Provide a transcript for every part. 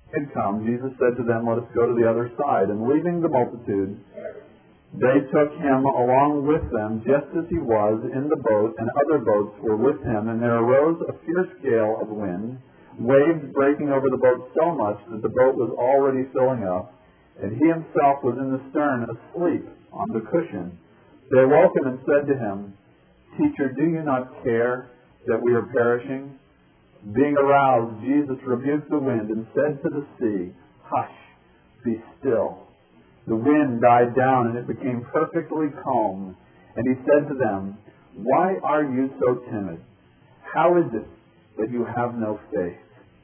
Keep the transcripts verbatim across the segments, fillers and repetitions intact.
Had come, Jesus said to them, "Let us go to the other side." And leaving the multitude, they took him along with them, just as he was in the boat, and other boats were with him. And there arose a fierce gale of wind, waves breaking over the boat so much that the boat was already filling up, and he himself was in the stern, asleep on the cushion. They awoke him and said to him, "Teacher, do you not care that we are perishing?" Being aroused, Jesus rebuked the wind and said to the sea, "Hush, be still." The wind died down, and it became perfectly calm. And he said to them, "Why are you so timid? How is it that you have no faith?"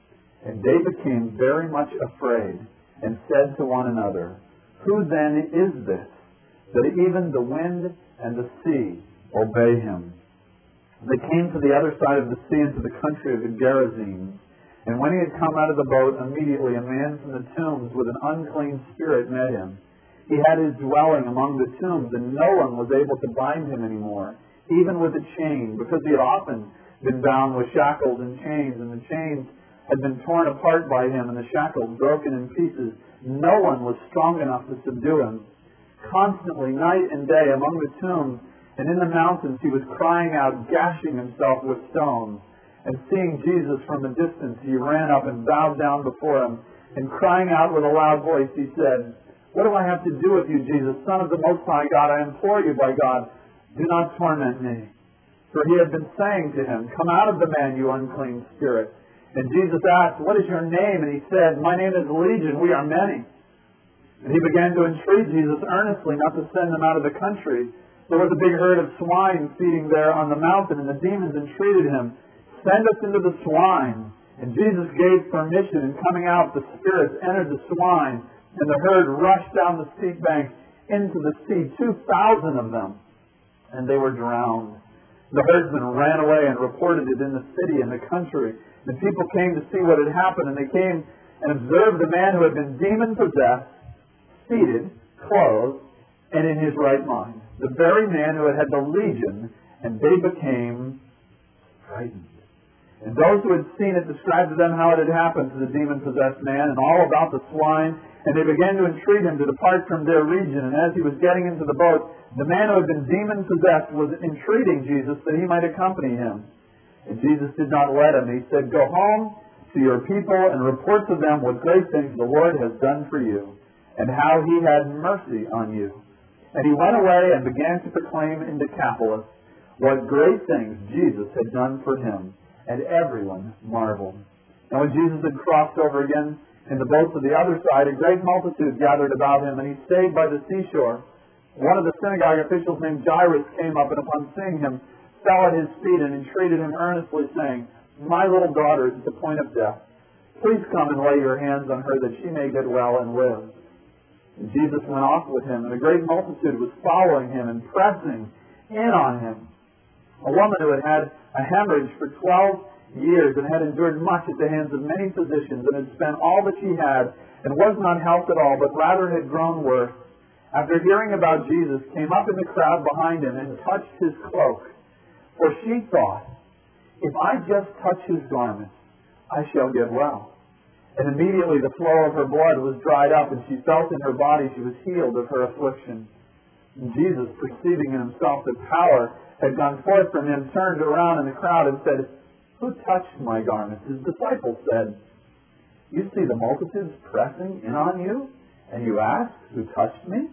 And they became very much afraid, and said to one another, "Who then is this, that even the wind and the sea obey him?" They came to the other side of the sea, into the country of the Gerasenes. And when he had come out of the boat, immediately a man from the tombs with an unclean spirit met him. He had his dwelling among the tombs, and no one was able to bind him anymore, even with a chain, because he had often been bound with shackles and chains, and the chains had been torn apart by him, and the shackles broken in pieces. No one was strong enough to subdue him. Constantly, night and day, among the tombs and in the mountains, he was crying out, gashing himself with stones. And seeing Jesus from a distance, he ran up and bowed down before him, and crying out with a loud voice, he said, "What do I have to do with you, Jesus, Son of the Most High God? I implore you by God, do not torment me." For he had been saying to him, "Come out of the man, you unclean spirit." And Jesus asked, "What is your name?" And he said, "My name is Legion, we are many." And he began to entreat Jesus earnestly not to send them out of the country. There was a big herd of swine feeding there on the mountain, and the demons entreated him, "Send us into the swine." And Jesus gave permission, and coming out, the spirits entered the swine, and the herd rushed down the steep bank into the sea, two thousand of them, and they were drowned. The herdsmen ran away and reported it in the city and the country. The people came to see what had happened, and they came and observed the man who had been demon-possessed, seated, clothed, and in his right mind. The very man who had had the legion, and they became frightened. And those who had seen it described to them how it had happened to the demon-possessed man, and all about the swine. And they began to entreat him to depart from their region. And as he was getting into the boat, the man who had been demon-possessed was entreating Jesus that he might accompany him. And Jesus did not let him. He said, "Go home to your people and report to them what great things the Lord has done for you, and how he had mercy on you." And he went away and began to proclaim in Decapolis what great things Jesus had done for him. And everyone marveled. Now when Jesus had crossed over again in the boat to the other side, a great multitude gathered about him, and he stayed by the seashore. One of the synagogue officials named Jairus came up, and upon seeing him, fell at his feet and entreated him earnestly, saying, "My little daughter is at the point of death. Please come and lay your hands on her, that she may get well and live." And Jesus went off with him, and a great multitude was following him and pressing in on him. A woman who had had a hemorrhage for twelve years and had endured much at the hands of many physicians, and had spent all that she had, and was not helped at all, but rather had grown worse, after hearing about Jesus, came up in the crowd behind him and touched his cloak. For she thought, "If I just touch his garment, I shall get well." And immediately the flow of her blood was dried up, and she felt in her body she was healed of her affliction. And Jesus, perceiving in himself that power had gone forth from him, turned around in the crowd and said, "Who touched my garments?" His disciples said, "You see the multitudes pressing in on you, and you ask, 'Who touched me?'"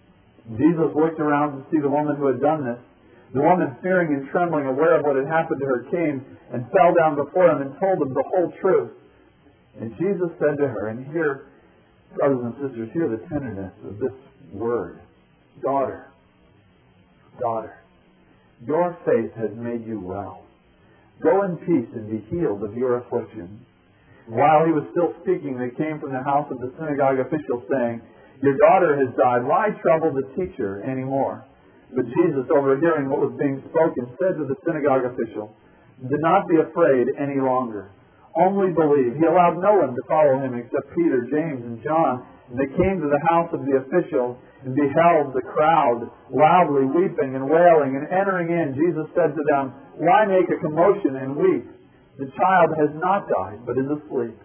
Jesus looked around to see the woman who had done this. The woman, fearing and trembling, aware of what had happened to her, came and fell down before him and told him the whole truth. And Jesus said to her, and here, brothers and sisters, hear the tenderness of this word, "Daughter, daughter, your faith has made you well. Go in peace and be healed of your affliction." While he was still speaking, they came from the house of the synagogue official, saying, "Your daughter has died. Why trouble the teacher anymore?" But Jesus, overhearing what was being spoken, said to the synagogue official, "Do not be afraid any longer. Only believe." He allowed no one to follow him except Peter, James, and John. And they came to the house of the official and beheld the crowd loudly weeping and wailing. And entering in, Jesus said to them, "Why make a commotion and weep? The child has not died, but is asleep."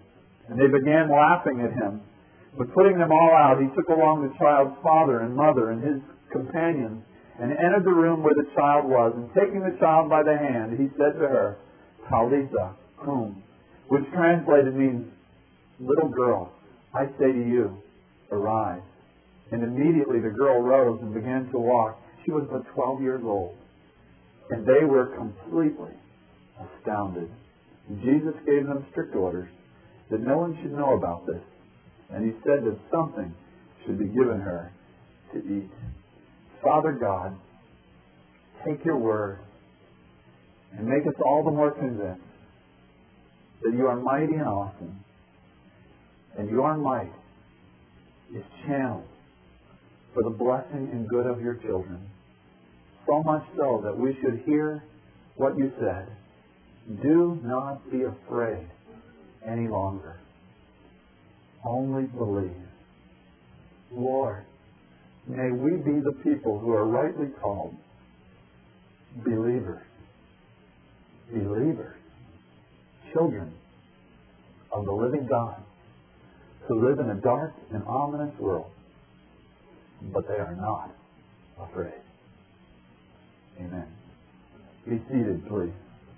And they began laughing at him. But putting them all out, he took along the child's father and mother and his companions, and entered the room where the child was. And taking the child by the hand, he said to her, Talitha cum, which translated means, little girl, I say to you, arise. And immediately the girl rose and began to walk. She was but twelve years old. And they were completely astounded. And Jesus gave them strict orders that no one should know about this. And he said that something should be given her to eat. Father God, take your word and make us all the more convinced that you are mighty and awesome, and your might is channeled for the blessing and good of your children. So much so that we should hear what you said. Do not be afraid any longer. Only believe. Lord, may we be the people who are rightly called believers. Believers. Children of the living God who live in a dark and ominous world, but they are not afraid. Amen. Be seated, please.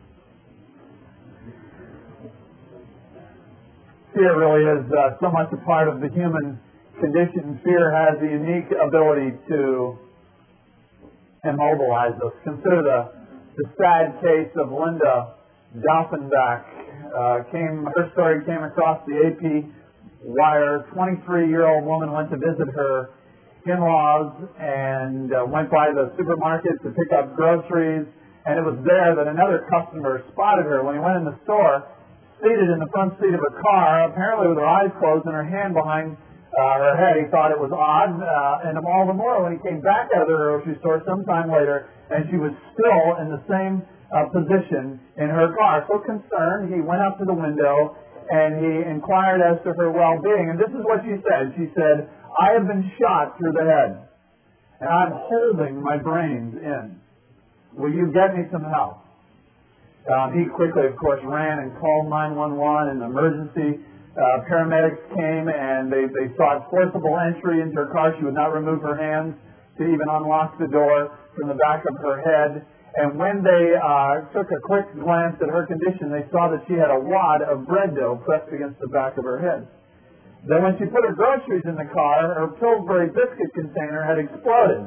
Fear really is uh, so much a part of the human condition. Fear has the unique ability to immobilize us. Consider the, the sad case of Linda Doffenbach. Uh, came, her story came across the A P wire. twenty-three-year-old woman went to visit her in-laws and uh, went by the supermarket to pick up groceries, and it was there that another customer spotted her when he went in the store, seated in the front seat of a car, apparently with her eyes closed and her hand behind uh, her head. He thought it was odd, uh, and all the more when he came back out of the grocery store sometime later, and she was still in the same uh, position in her car. So concerned, he went up to the window and he inquired as to her well-being. And this is what she said. She said, I have been shot through the head, and I'm holding my brains in. Will you get me some help? Um, he quickly, of course, ran and called nine one one, and emergency uh, paramedics came, and they, they sought forcible entry into her car. She would not remove her hands to even unlock the door from the back of her head. And when they uh, took a quick glance at her condition, they saw that she had a wad of bread dough pressed against the back of her head. Then when she put her groceries in the car, her Pillsbury biscuit container had exploded.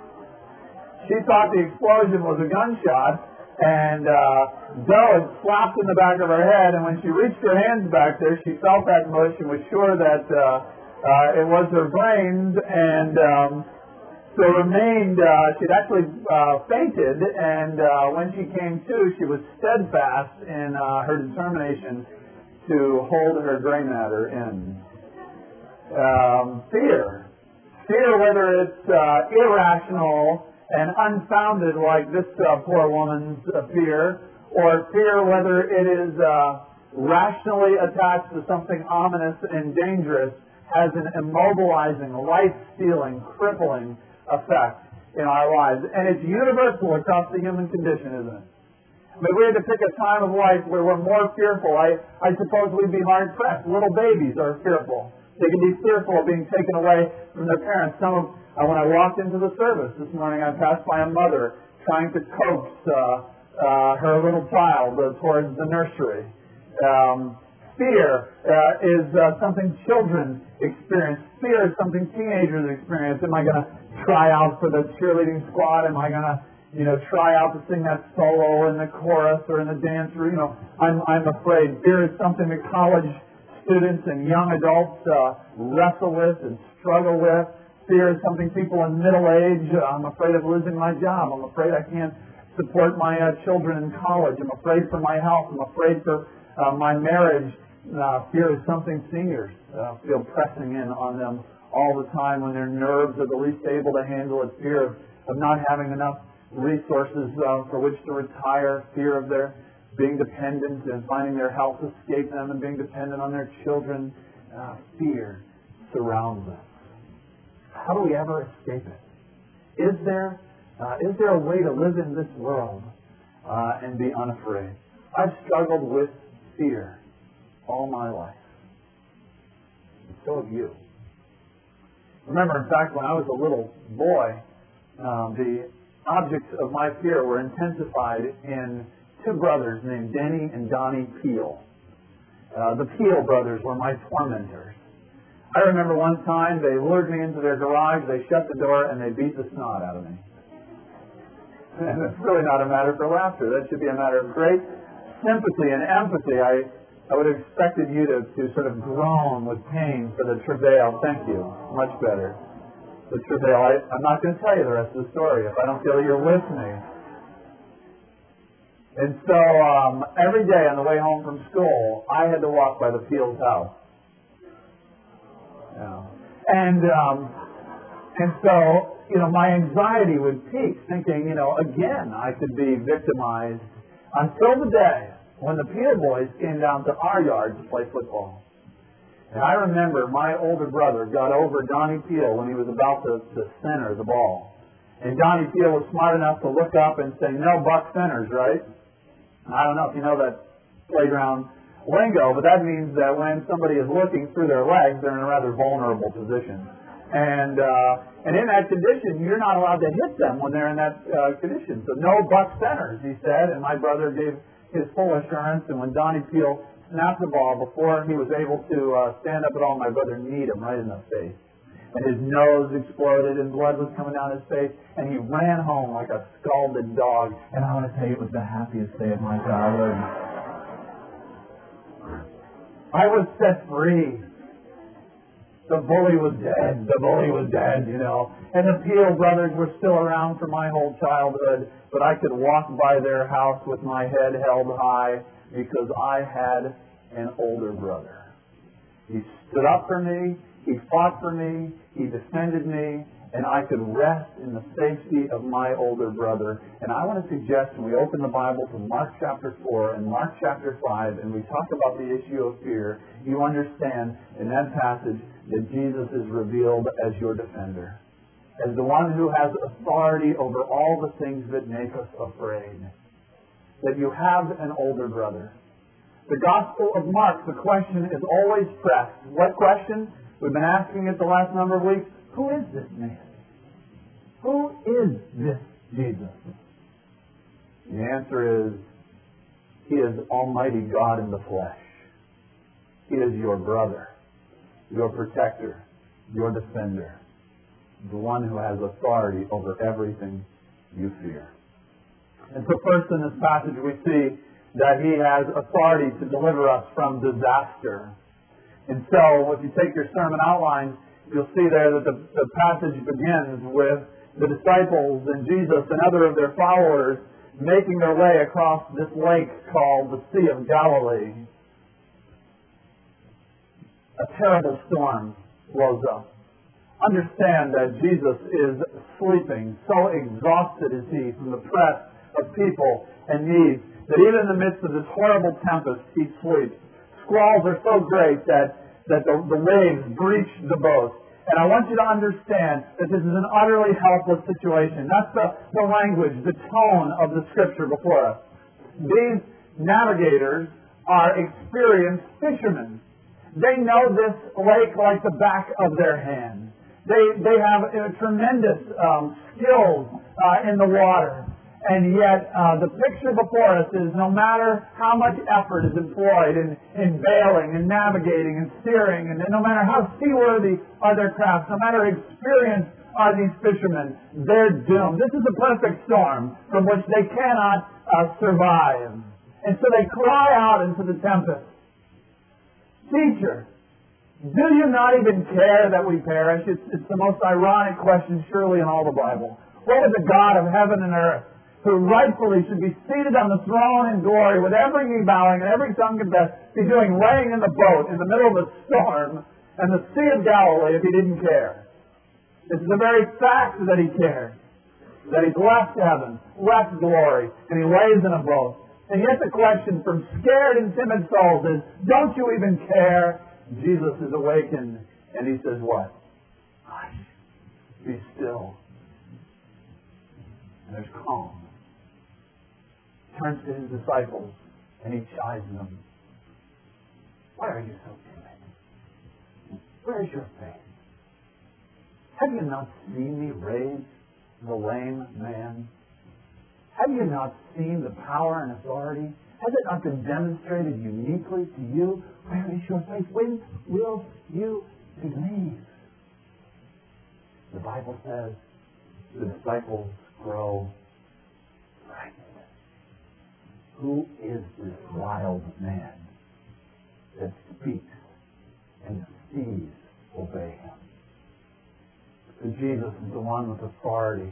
She thought the explosion was a gunshot, and uh, dough had slapped in the back of her head, and when she reached her hands back there, she felt that mush and was sure that uh, uh, it was her brains, and um, so remained, uh, she'd actually uh, fainted, and uh, when she came to, she was steadfast in uh, her determination to hold her gray matter in. Um, fear. Fear, whether it's uh, irrational and unfounded like this uh, poor woman's uh, fear, or fear whether it is uh, rationally attached to something ominous and dangerous, has an immobilizing, life-stealing, crippling effect in our lives. And it's universal across the human condition, isn't it? But we had to pick a time of life where we're more fearful. I, I suppose we'd be hard-pressed. Little babies are fearful. They can be fearful of being taken away from their parents. Some of, uh, when I walked into the service this morning, I passed by a mother trying to coax uh, uh, her little child uh, towards the nursery. Um, fear uh, is uh, something children experience. Fear is something teenagers experience. Am I going to try out for the cheerleading squad? Am I going to, you know, try out to sing that solo in the chorus or in the dance room? You know, I'm I'm afraid. Fear is something that college students and young adults uh, wrestle with and struggle with. Fear is something people in middle age, uh, I'm afraid of losing my job. I'm afraid I can't support my uh, children in college. I'm afraid for my health. I'm afraid for uh, my marriage. Uh, fear is something seniors uh, feel pressing in on them all the time when their nerves are the least able to handle it. Fear of, of not having enough resources uh, for which to retire. Fear of their being dependent and finding their health escape them and being dependent on their children. Uh, fear surrounds us. How do we ever escape it? Is there, uh, is there a way to live in this world uh, and be unafraid? I've struggled with fear all my life. And so have you. Remember, in fact, when I was a little boy, um, the objects of my fear were intensified in two brothers named Denny and Donnie Peel. Uh, the Peel brothers were my tormentors. I remember one time they lured me into their garage, they shut the door, and they beat the snot out of me. And it's really not a matter for laughter. That should be a matter of great sympathy and empathy. I, I would have expected you to, to sort of groan with pain for the travail. Thank you. Much better. The travail. I, I'm not going to tell you the rest of the story if I don't feel that you're with me. And so um, every day on the way home from school, I had to walk by the Peel's house. Yeah. And um, and so, you know, my anxiety would peak, thinking, you know, again, I could be victimized until the day when the Peel boys came down to our yard to play football. And I remember my older brother got over Donnie Peel when he was about to, to center the ball. And Donnie Peel was smart enough to look up and say, no buck centers, right? And I don't know if you know that playground lingo, but that means that when somebody is looking through their legs, they're in a rather vulnerable position. And uh, and in that condition, you're not allowed to hit them when they're in that uh, condition. So no buck centers, he said, and my brother gave his full assurance. And when Donnie Peel snapped the ball, before he was able to uh, stand up at all, my brother kneed him right in the face. And his nose exploded, and blood was coming down his face, and he ran home like a scalded dog. And I want to tell you, it was the happiest day of my childhood. I was set free. The bully was dead. The bully was dead, you know. And the Peel brothers were still around for my whole childhood, but I could walk by their house with my head held high because I had an older brother. He stood up for me. He fought for me. He defended me. And I could rest in the safety of my older brother. And I want to suggest when we open the Bible to Mark chapter four and Mark chapter five, and we talk about the issue of fear, you understand in that passage that Jesus is revealed as your defender, as the one who has authority over all the things that make us afraid. That you have an older brother. The Gospel of Mark, the question is always pressed. What question? We've been asking it the last number of weeks. Who is this man? Who is this Jesus? The answer is, He is Almighty God in the flesh. He is your brother, your protector, your defender, the one who has authority over everything you fear. And so first in this passage we see that He has authority to deliver us from disaster. And so if you take your sermon outline, you'll see there that the, the passage begins with the disciples and Jesus and other of their followers making their way across this lake called the Sea of Galilee. A terrible storm blows up. Understand that Jesus is sleeping. So exhausted is He from the press of people and needs that even in the midst of this horrible tempest, He sleeps. Squalls are so great that that the, the waves breach the boat. And I want you to understand that this is an utterly helpless situation. That's the, the language, the tone of the Scripture before us. These navigators are experienced fishermen. They know this lake like the back of their hand. They, they have uh, tremendous um, skills uh, in the water. And yet, uh, the picture before us is no matter how much effort is employed in, in bailing and navigating and steering, and no matter how seaworthy are their crafts, no matter experienced are these fishermen, they're doomed. This is a perfect storm from which they cannot uh, survive. And so they cry out into the tempest, "Teacher, do you not even care that we perish?" It's, it's the most ironic question surely in all the Bible. What would the God of heaven and earth, who rightfully should be seated on the throne in glory with every knee bowing and every tongue confessed, be doing laying in the boat in the middle of a storm and the Sea of Galilee if He didn't care? It's the very fact that He cares, that He's left heaven, left glory, and He lays in a boat. And yet the question from scared and timid souls is, don't you even care? Jesus is awakened and He says what? Hush, be still. And there's calm. Turns to His disciples and He chides them. Why are you so timid? where's your faith? Have you not seen me raise the lame man? Have you not seen the power and authority? Has it not been demonstrated uniquely to you? Where is your faith? When will you believe? The Bible says the disciples grow frightened. Who is this wild man that speaks and the seas obey him? So Jesus is the one with authority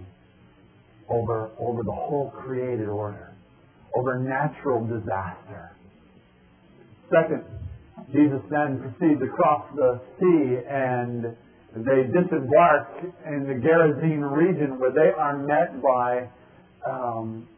over, over the whole created order, over natural disaster. Second, Jesus then proceeds across the sea and they disembark in the Gerasene region where they are met by, um,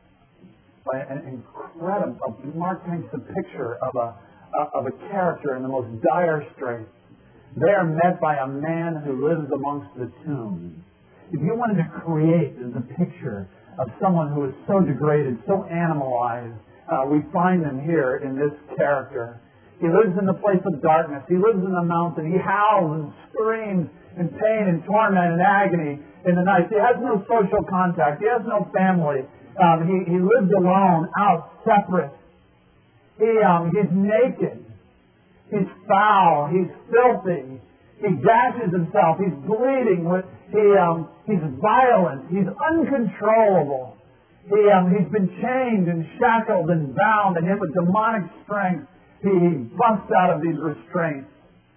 by an incredible, Mark paints a picture of a, of a character in the most dire straits. They are met by a man who lives amongst the tombs. If you wanted to create the picture of someone who is so degraded, so animalized, uh, we find them here in this character. He lives in the place of darkness. He lives in the mountain. He howls and screams in pain and torment and agony in the night. He has no social contact. He has no family. Um, he, he lives alone, out, separate. He, um, he's naked. He's foul. He's filthy. He gashes himself. He's bleeding. With, he, um, he's violent. He's uncontrollable. He, um, he's been chained and shackled and bound, and yet with demonic strength, he, he busts out of these restraints,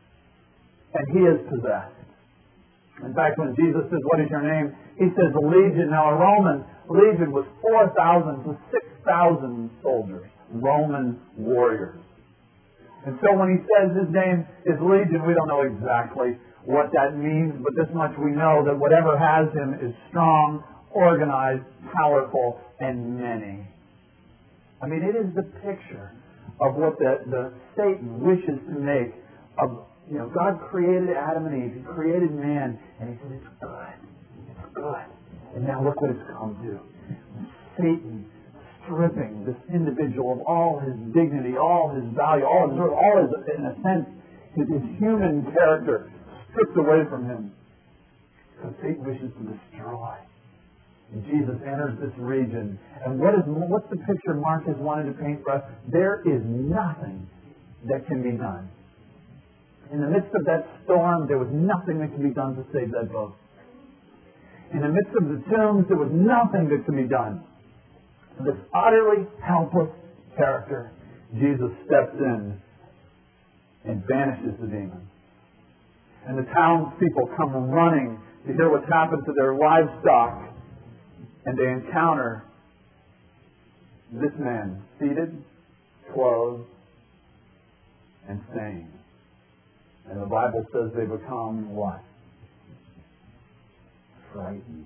and he is possessed. In fact, when Jesus says, "What is your name?" he says, "Legion." Now, a Roman legion was four thousand to six thousand soldiers, Roman warriors. And so when he says his name is Legion, we don't know exactly what that means, but this much we know, that whatever has him is strong, organized, powerful, and many. I mean, it is the picture of what the, the Satan wishes to make of, you know, God created Adam and Eve. He created man, and he said, it's good. It's good. And now look what it's come to. Satan stripping this individual of all his dignity, all his value, all his, all his, in a sense, his, his human character stripped away from him. Because Satan wishes to destroy. And Jesus enters this region. And what is what's the picture Mark has wanted to paint for us? There is nothing that can be done. In the midst of that storm, there was nothing that could be done to save that boat. In the midst of the tombs, there was nothing that could be done. This utterly helpless character, Jesus steps in and banishes the demon. And the townspeople come running to hear what's happened to their livestock. And they encounter this man seated, clothed, and sane. And the Bible says they become what? Frightened.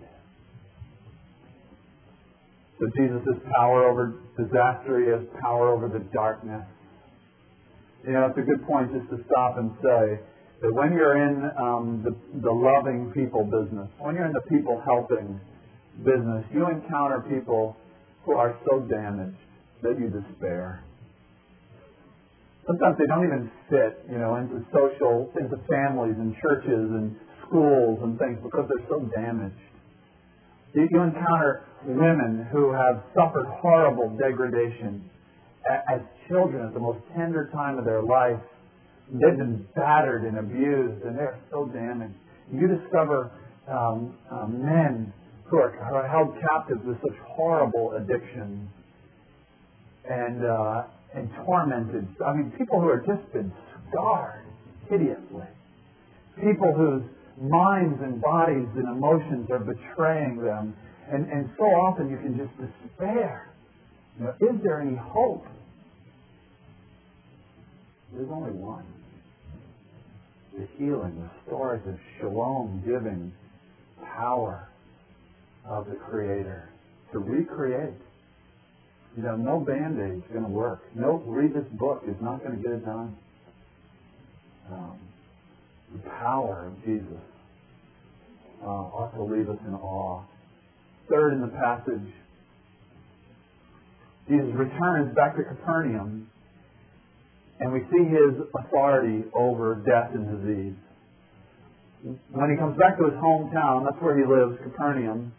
So Jesus has power over disaster. He has power over the darkness. You know, it's a good point just to stop and say that when you're in um, the, the loving people business, when you're in the people helping business, you encounter people who are so damaged that you despair. Sometimes they don't even fit, you know, into social, into families and churches and schools and things because they're so damaged. You encounter women who have suffered horrible degradation as children at the most tender time of their life. They've been battered and abused, and they're so damaged. You discover um, uh, men who are, who are held captive with such horrible addictions and uh, and tormented. I mean, people who have just been scarred hideously. People whose minds and bodies and emotions are betraying them. And, and so often you can just despair. You know, is there any hope? There's only one. The healing, restorative, shalom-giving power of the Creator to recreate. You know, no Band-Aid is going to work. No, read this book is not going to get it done. Um, the power of Jesus uh, ought to leave us in awe. Third in the passage, Jesus returns back to Capernaum, and we see his authority over death and disease. when he comes back to his hometown, that's where he lives, Capernaum,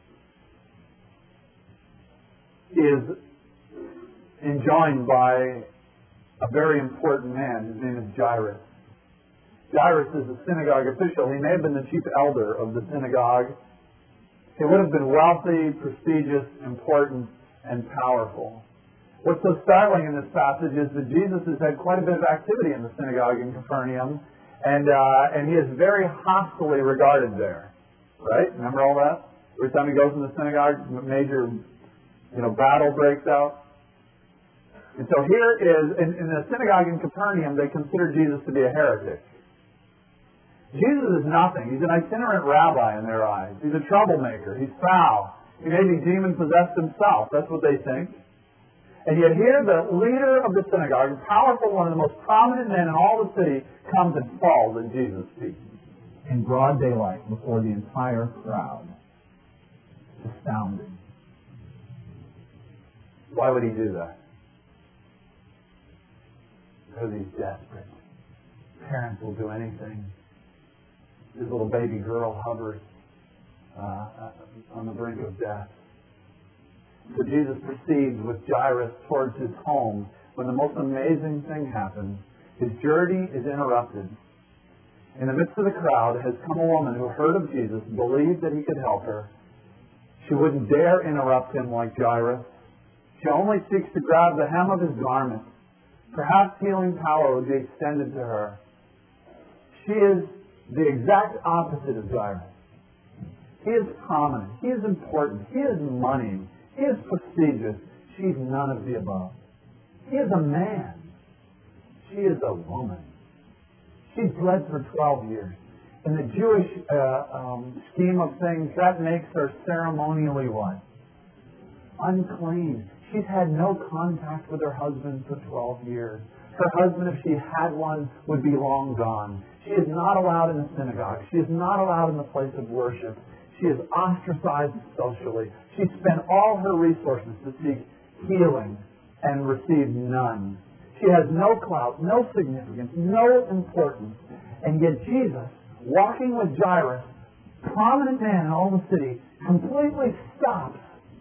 is enjoined by a very important man. His name is Jairus. Jairus is a synagogue official. He may have been the chief elder of the synagogue. He would have been wealthy, prestigious, important, and powerful. What's so startling in this passage is that Jesus has had quite a bit of activity in the synagogue in Capernaum, and uh, and he is very hostily regarded there. Right? Remember all that? Every time he goes in the synagogue, major, you know, battle breaks out. And so here is, in, in the synagogue in Capernaum, they consider Jesus to be a heretic. Jesus is nothing. He's an itinerant rabbi in their eyes. He's a troublemaker. He's foul. He may be demon-possessed himself. That's what they think. And yet here the leader of the synagogue, a powerful one of the most prominent men in all the city, comes and falls at Jesus' feet in broad daylight before the entire crowd. It's astounding. Why would he do that? Because he's desperate. Parents will do anything. His little baby girl hovers uh, on the brink of death. So Jesus proceeds with Jairus towards his home when the most amazing thing happens. His journey is interrupted. In the midst of the crowd has come a woman who heard of Jesus, believed that he could help her. She wouldn't dare interrupt him like Jairus. She only seeks to grab the hem of his garment. Perhaps healing power would be extended to her. She is the exact opposite of Jairus. He is prominent. He is important. He is money. He is prestigious. She's none of the above. He is a man. She is a woman. She's bled for twelve years. In the Jewish uh, um, scheme of things, that makes her ceremonially what? Unclean. She's had no contact with her husband for twelve years. Her husband, if she had one, would be long gone. She is not allowed in the synagogue. She is not allowed in the place of worship. She is ostracized socially. She spent all her resources to seek healing and received none. She has no clout, no significance, no importance. And yet Jesus, walking with Jairus, prominent man in all the city, completely stops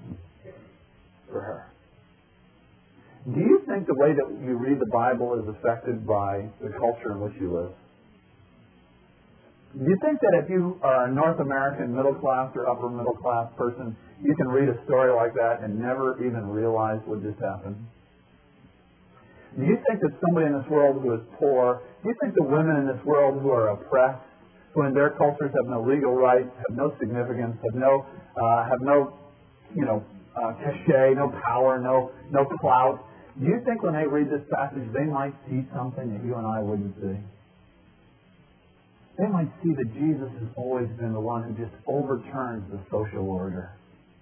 for her. Do you think the way that you read the Bible is affected by the culture in which you live? Do you think that if you are a North American middle class or upper middle class person, you can read a story like that and never even realize what just happened? Do you think that somebody in this world who is poor, do you think the women in this world who are oppressed, who in their cultures have no legal rights, have no significance, have no, uh, have no, you know, uh, cachet, no power, no, no clout, do you think when they read this passage they might see something that you and I wouldn't see? They might see that Jesus has always been the one who just overturns the social order.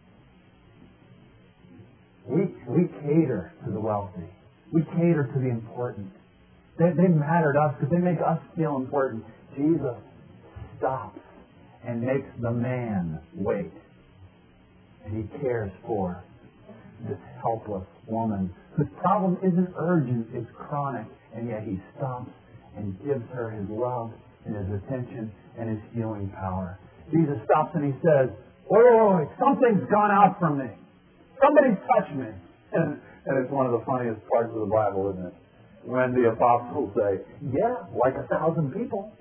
We, we cater to the wealthy. We cater to the important. They, they matter to us because they make us feel important. Jesus stops and makes the man wait. And he cares for this helpless woman whose problem isn't urgent, it's chronic. And yet he stops and gives her his love and his attention and his healing power. Jesus stops and he says, "Oh, something's gone out from me. Somebody's touched me." And, and it's one of the funniest parts of the Bible, isn't it? When the apostles say, "Yeah, like a thousand people."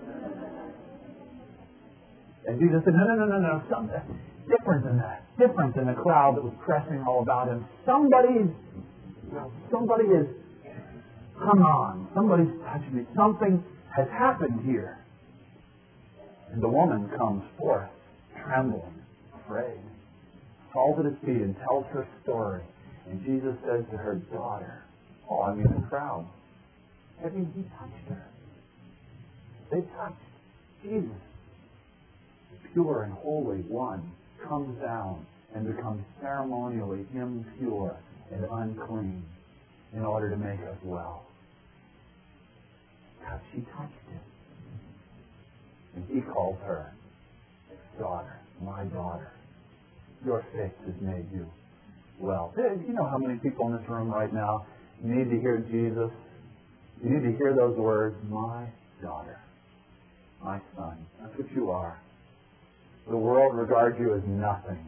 And Jesus said, no, no, no, no, no, something different than that. Different than the crowd that was pressing all about him. Somebody's, somebody has come on. Somebody's touched me. Something has happened here. And the woman comes forth, trembling, afraid, falls at his feet and tells her story. And Jesus says to her, "Daughter," oh, I mean the crowd, I mean, he touched her. They touched Jesus. The pure and holy one comes down and becomes ceremonially impure and unclean in order to make us well. Because she touched him. And he calls her, "Daughter, my daughter, your faith has made you well." You know how many people in this room right now need to hear Jesus? You need to hear those words, "My daughter, my son. That's what you are. The world regards you as nothing.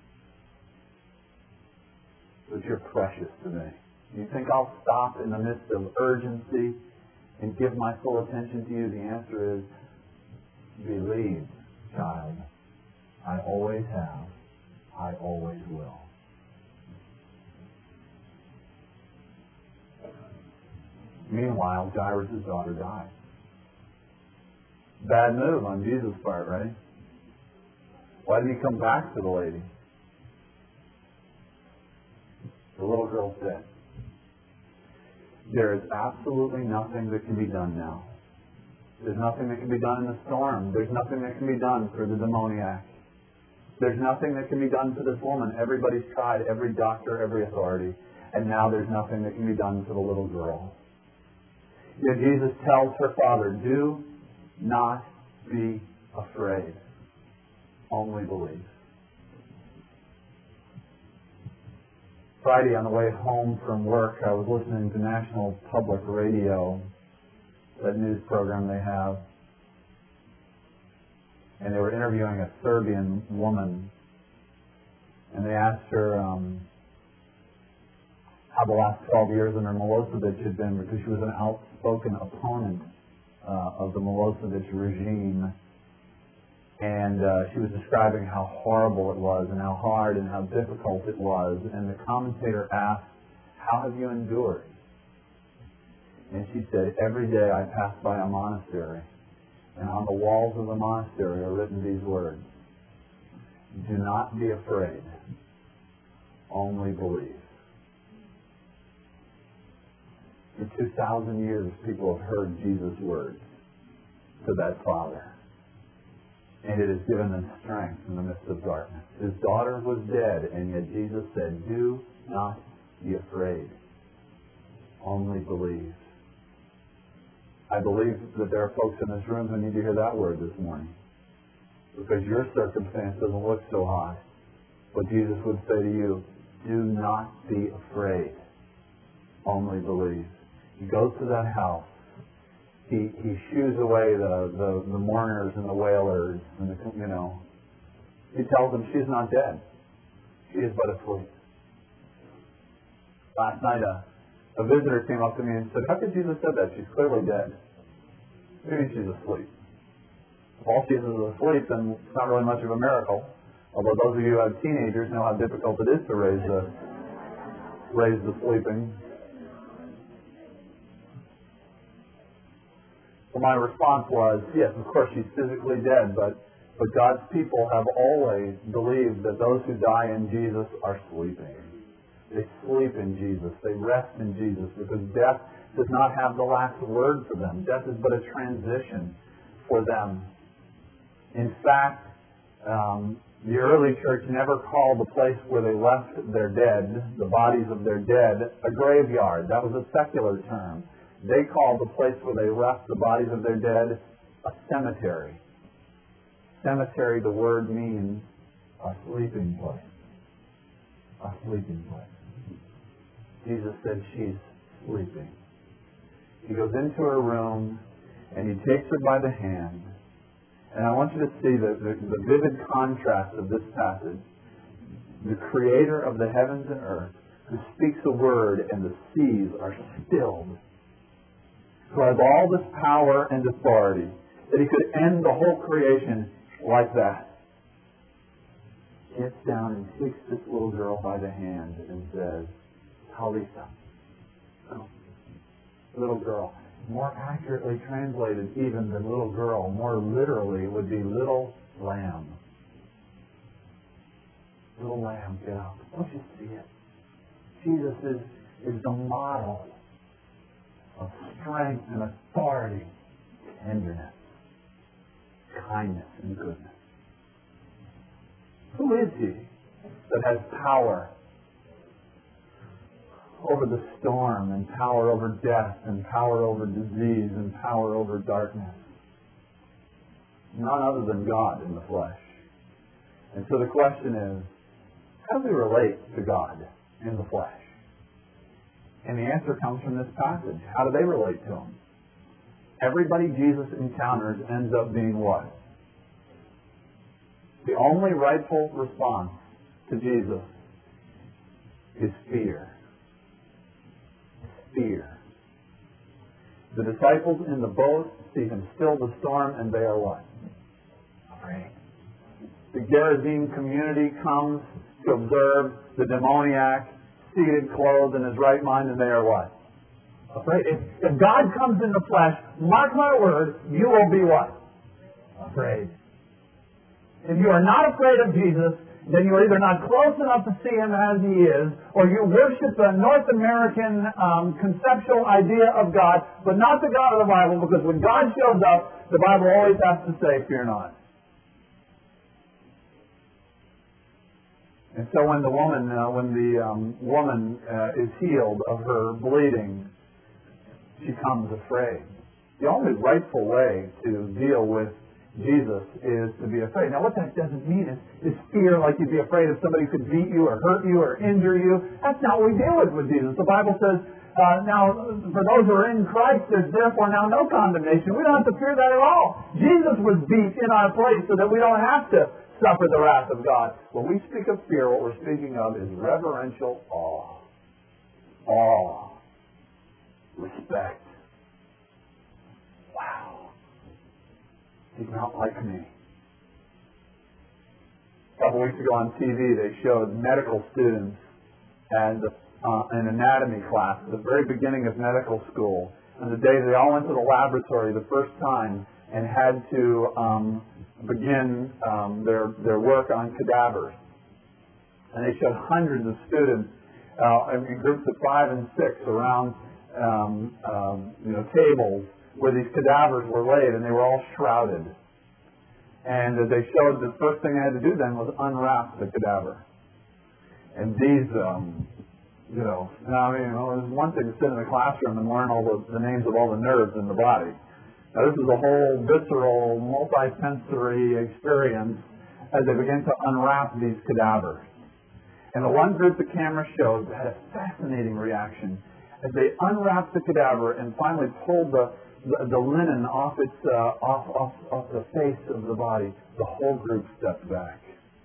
But you're precious to me. You think I'll stop in the midst of urgency and give my full attention to you? The answer is, believe, child. I always have. I always will. Meanwhile, Jairus' daughter died. Bad move on Jesus' part, right? Why did he come back to the lady? The little girl's dead. There is absolutely nothing that can be done now. There's nothing that can be done in the storm. There's nothing that can be done for the demoniac. There's nothing that can be done for this woman. Everybody's tried, every doctor, every authority, and now there's nothing that can be done for the little girl. Yet Jesus tells her father, do not be afraid. Only believe. Friday on the way home from work, I was listening to National Public Radio, that news program they have, and they were interviewing a Serbian woman, and they asked her um, how the last twelve years under Milosevic had been, because she was an outspoken opponent uh, of the Milosevic regime. And uh, she was describing how horrible it was and how hard and how difficult it was. And the commentator asked, how have you endured? And she said, every day I pass by a monastery, and on the walls of the monastery are written these words, do not be afraid, only believe. For two thousand years, people have heard Jesus' words to that father. And it has given them strength in the midst of darkness. His daughter was dead, and yet Jesus said, do not be afraid. Only believe. I believe that there are folks in this room who need to hear that word this morning. Because your circumstance doesn't look so hot. But Jesus would say to you, do not be afraid. Only believe. He goes to that house. He he shoos away the, the, the mourners and the wailers, and the, you know. He tells them she's not dead. She is but asleep. Last night a, a visitor came up to me and said, how could Jesus say that? She's clearly dead. What do you mean she's asleep? If all she is is asleep, then it's not really much of a miracle. Although those of you who have teenagers know how difficult it is to raise the, raise the sleeping. So my response was, yes, of course she's physically dead, but, but God's people have always believed that those who die in Jesus are sleeping. They sleep in Jesus. They rest in Jesus because death does not have the last word for them. Death is but a transition for them. In fact, um, the early church never called the place where they left their dead, the bodies of their dead, a graveyard. That was a secular term. They called the place where they left the bodies of their dead a cemetery. Cemetery, the word means a sleeping place. A sleeping place. Jesus said she's sleeping. He goes into her room and he takes her by the hand. And I want you to see the, the, the vivid contrast of this passage. The creator of the heavens and earth, who speaks a word and the seas are stilled, who has all this power and authority, that he could end the whole creation like that, gets down and takes this little girl by the hand and says, Talitha. Oh, little girl. More accurately translated even than little girl, more literally would be little lamb. Little lamb, get up. Don't you see it? Jesus is, is the model of strength and authority, tenderness, kindness, and goodness. Who is he that has power over the storm, and power over death, and power over disease, and power over darkness? None other than God in the flesh. And so the question is, how do we relate to God in the flesh? And the answer comes from this passage. How do they relate to him? everybody Jesus encounters ends up being what? The only rightful response to Jesus is fear. Fear. The disciples in the boat see him still the storm, and they are what? Afraid. The Gerasene community comes to observe the demoniac seated, clothed in his right mind, and they are what? Afraid. If, if God comes in the flesh, mark my word, you will be what? Afraid. If you are not afraid of Jesus, then you are either not close enough to see him as he is, or you worship the North American um, conceptual idea of God, but not the God of the Bible, because when God shows up, the Bible always has to say, fear not. And so when the woman, uh, when the um, woman uh, is healed of her bleeding, she comes afraid. The only rightful way to deal with Jesus is to be afraid. Now, what that doesn't mean is, is fear, like you'd be afraid if somebody could beat you or hurt you or injure you. That's not what we deal with with Jesus. The Bible says, uh, now, for those who are in Christ, there's therefore now no condemnation. We don't have to fear that at all. Jesus was beat in our place so that we don't have to suffer the wrath of God. When we speak of fear, what we're speaking of is reverential awe. Awe. Respect. Wow. He's not like me. A couple weeks ago on T V, they showed medical students and uh, an anatomy class at the very beginning of medical school. And the day they all went to the laboratory the first time and had to um, begin um, their their work on cadavers. And they showed hundreds of students uh, in, in groups of five and six around um, um, you know tables where these cadavers were laid, and they were all shrouded. And as they showed, the first thing they had to do then was unwrap the cadaver. And these, um, you know, now, I mean, well, there's one thing to sit in the classroom and learn all the, the names of all the nerves in the body. Now, this is a whole visceral, multi-sensory experience as they begin to unwrap these cadavers. And the one group the camera showed had a fascinating reaction. As they unwrapped the cadaver and finally pulled the The, the linen off its uh, off, off off the face of the body, the whole group stepped back.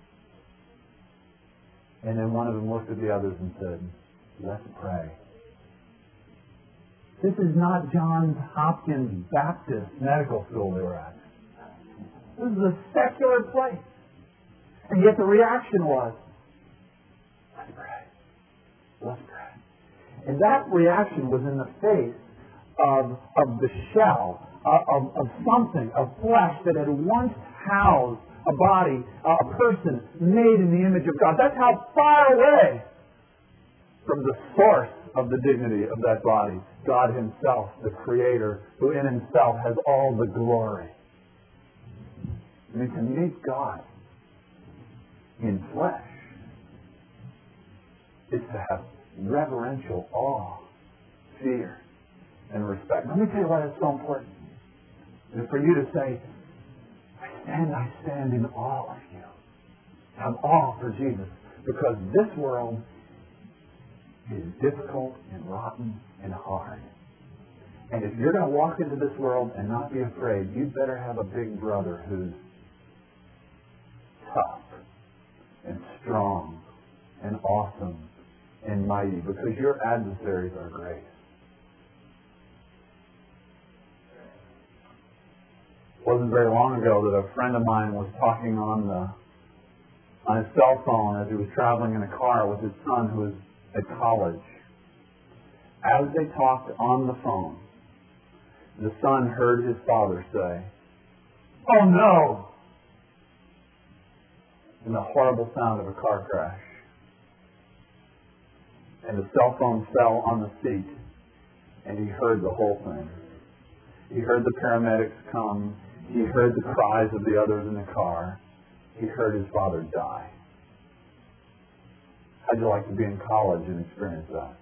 And then one of them looked at the others and said, "Let's pray." This is not Johns Hopkins Baptist Medical School they were at. This is a secular place. And yet the reaction was, "Let's pray. Let's pray." And that reaction was in the face Of, of the shell, uh, of, of something, of flesh that had once housed a body, uh, a person made in the image of God. That's how far away from the source of the dignity of that body, God himself, the Creator, who in himself has all the glory. I mean, to meet God in flesh is to have reverential awe, fear, and respect. Let me tell you why it's so important. And for you to say, I stand, I stand in awe of you. Have awe for Jesus. Because this world is difficult and rotten and hard. And if you're going to walk into this world and not be afraid, you'd better have a big brother who's tough and strong and awesome and mighty. Because your adversaries are great. It wasn't very long ago that a friend of mine was talking on the on his cell phone as he was traveling in a car with his son who was at college. As they talked on the phone, the son heard his father say, "Oh no!" and the horrible sound of a car crash. And the cell phone fell on the seat, and he heard the whole thing. He heard the paramedics come. He heard the cries of the others in the car. He heard his father die. How'd you like to be in college and experience that?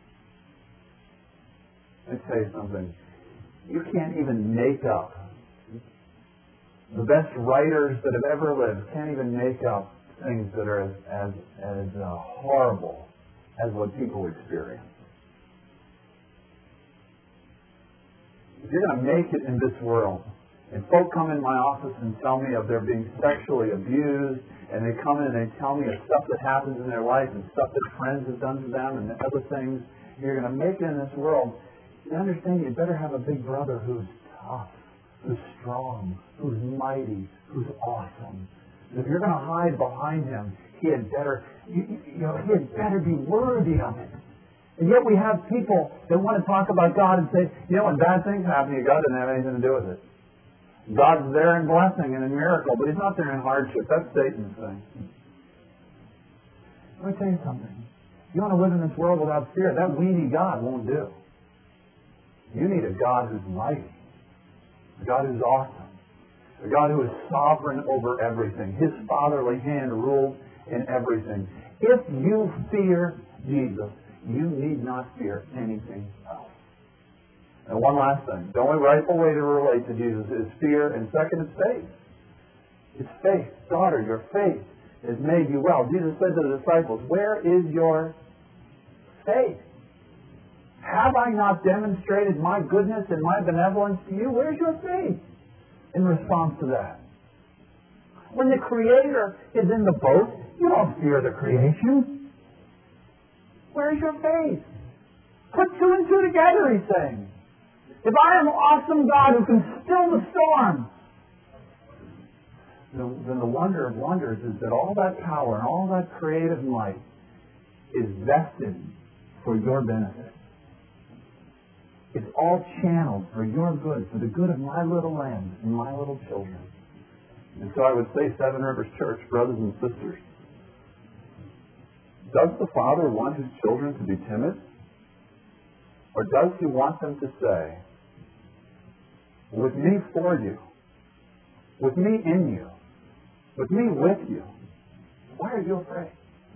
Let me tell you something. You can't even make up. The best writers that have ever lived can't even make up things that are as, as, as uh, horrible as what people experience. if you're going to make it in this world, and folk come in my office and tell me of their being sexually abused, and they come in and they tell me of stuff that happens in their life and stuff that friends have done to them and other things, you're going to make it in this world, you understand you better have a big brother who's tough, who's strong, who's mighty, who's awesome. If you're going to hide behind him, he had better, you, you know, he had better be worthy of it. And yet we have people that want to talk about God and say, you know, when bad things happen to you, God didn't have anything to do with it. God's there in blessing and in miracle, but he's not there in hardship. That's Satan's thing. Let me tell you something. You want to live in this world without fear, that weedy God won't do. You need a God who's mighty, a God who's awesome, a God who is sovereign over everything. His fatherly hand rules in everything. If you fear Jesus, you need not fear anything else. And one last thing. The only rightful way to relate to Jesus is fear, and second is faith. It's faith. Daughter, your faith has made you well. Jesus said to the disciples, where is your faith? Have I not demonstrated my goodness and my benevolence to you? Where's your faith in response to that? When the Creator is in the boat, you don't fear the creation. Where's your faith? Put two and two together, he's saying. If I am an awesome God who can still the storm, then the wonder of wonders is that all that power and all that creative might is vested for your benefit. It's all channeled for your good, for the good of my little lambs and my little children. And so I would say, Seven Rivers Church, brothers and sisters, does the Father want his children to be timid? Or does he want them to say, with me for you, with me in you, with me with you, why are you afraid?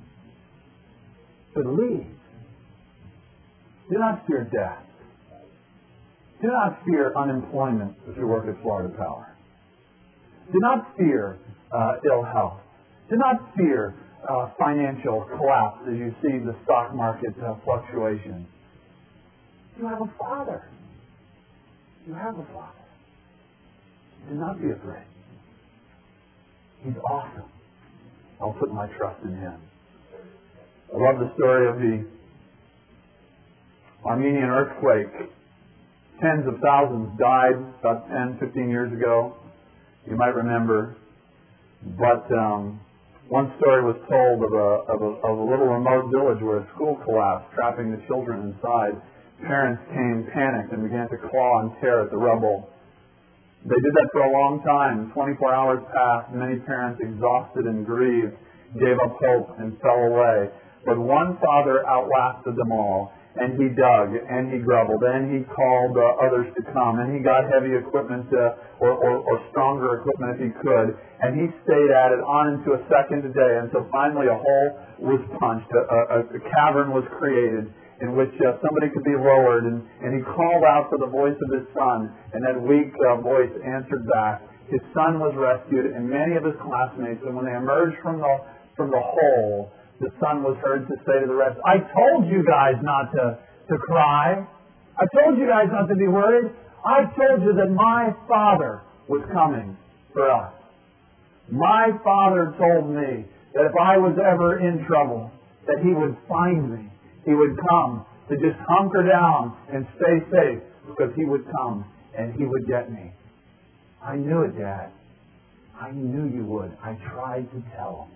Believe. Do not fear death. Do not fear unemployment if you work at Florida Power. Do not fear uh, ill health. Do not fear uh, financial collapse as you see the stock market uh, fluctuation. You have a Father. You have a Father. Do not be afraid. He's awesome. I'll put my trust in him. I love the story of the Armenian earthquake. Tens of thousands died about ten, fifteen years ago. You might remember. But um, one story was told of a, of, a, of a little remote village where a school collapsed, trapping the children inside. Parents came panicked and began to claw and tear at the rubble. They did that for a long time. twenty-four hours passed. Many parents, exhausted and grieved, gave up hope and fell away. But one father outlasted them all, and he dug, and he grubbled, and he called uh, others to come, and he got heavy equipment uh, or, or, or stronger equipment if he could, and he stayed at it on into a second a day until finally a hole was punched, a, a, a cavern was created, in which uh, somebody could be lowered, and, and he called out for the voice of his son, and that weak uh, voice answered back. His son was rescued, and many of his classmates, and when they emerged from the from the hole, the son was heard to say to the rest, I told you guys not to, to cry. I told you guys not to be worried. I told you that my Father was coming for us. My Father told me that if I was ever in trouble, that he would find me. He would come to just hunker down and stay safe because he would come and he would get me. I knew it, Dad. I knew you would. I tried to tell him.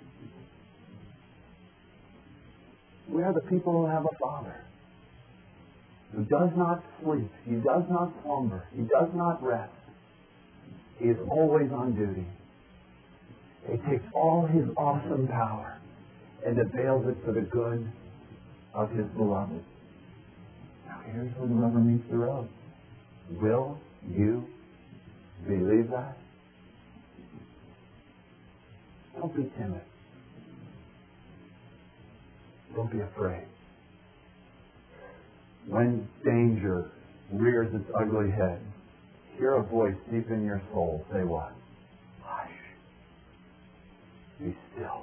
We are the people who have a Father who does not sleep. He does not slumber. He does not rest. He is always on duty. He takes all his awesome power and avails it for the good of his beloved. Now here's where the rubber meets the road. Will you believe that? Don't be timid. Don't be afraid. When danger rears its ugly head, hear a voice deep in your soul say what? Hush. Be still.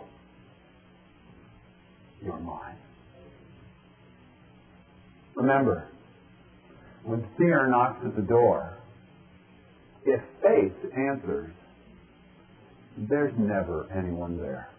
You're mine. Remember, when fear knocks at the door, if faith answers, there's never anyone there.